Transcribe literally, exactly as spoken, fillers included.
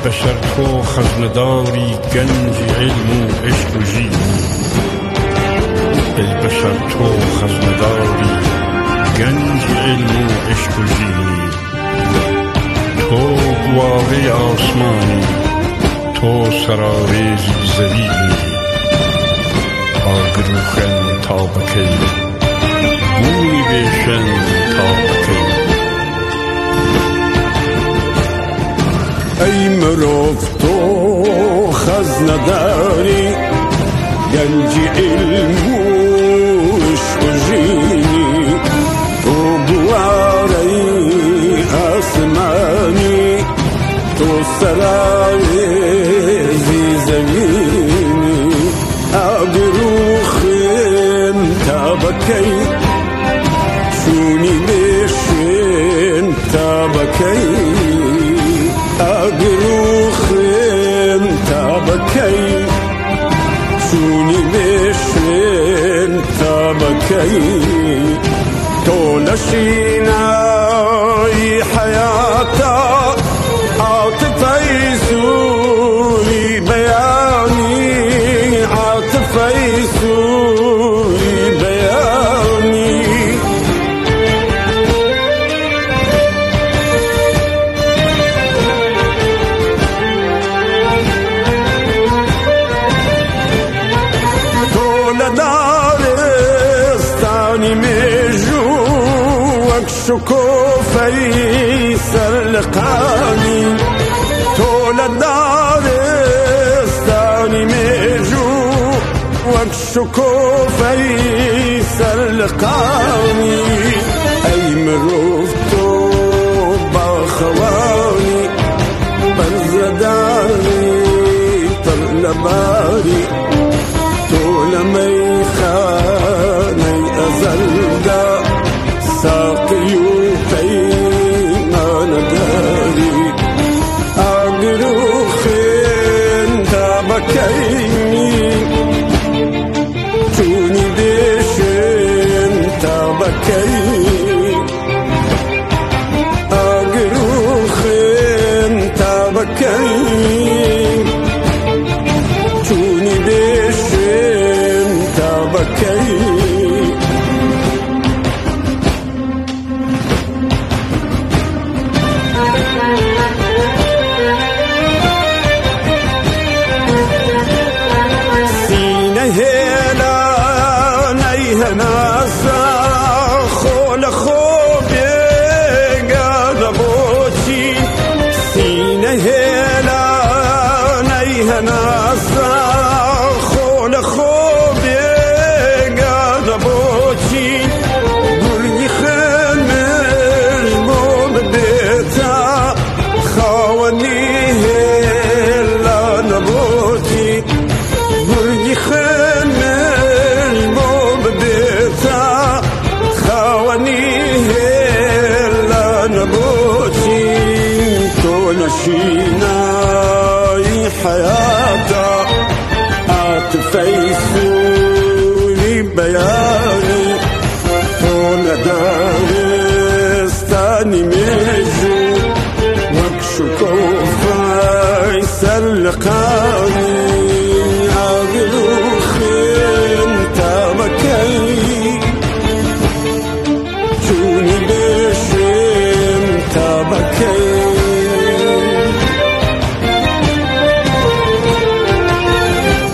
بشر تو خزنداری گنج علم و عشق و جی. ای بشر تو خزنداری گنج علم و عشق و جی. تو گواره آسمانی، تو سراریزی زمینی. آگروخن تا بکی گونی بیشن تا بکی. ای مروف تو خزنه داری گنج علم و عشق و جینی. تو گواره آسمانی، تو سرایزی زمینی. آبروخن تا بکی چونی بشن تا بکی. آگروخن تا بکی چونی بشن تا بکی. تو لشینای حیاتا عاطفی سوری بیانی. عاطفی سوری بیانی. شکوفی سرلقانی. تو لدارستانی میجو وک شکوفی سرلقانی. ای مروف تو باخوانی برزداری ترلباری. تو لمیخانی ازلدا ساقی و پیمان داری. آگروخن تا بکی چونی بشن تا بکی. آگروخن تا بکی چونی بشن تا بکی. نشینای حیاتا عاطفی سوری بیانی. تو ندارستانی میجو وک شکوفی سرلقانی.